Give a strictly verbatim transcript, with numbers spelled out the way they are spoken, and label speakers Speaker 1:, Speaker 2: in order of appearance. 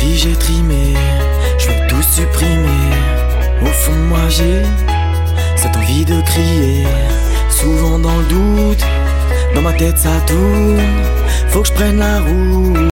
Speaker 1: vie j'ai trimé, je veux tout supprimer. Au fond de moi j'ai cette envie de crier. Souvent dans le doute, dans ma tête ça tourne, faut que je prenne la route.